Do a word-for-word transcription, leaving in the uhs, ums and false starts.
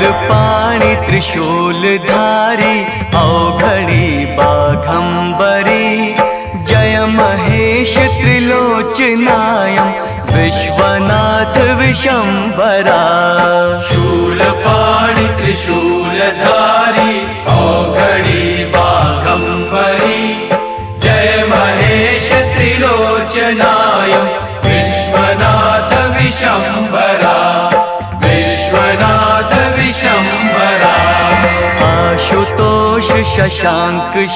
Shulpani त्रिशूलधारी औघड़ी Baghambari Jai Mahesh त्रिलोचनायं Vishwanath विशंबरा। Shulpani त्रिशूलधारी औघड़ी Baghambari Jai Mahesh त्रिलोचनायं Vishwanath विशंबरा। Vishwanath विशंबरा। Ashutosh Shashank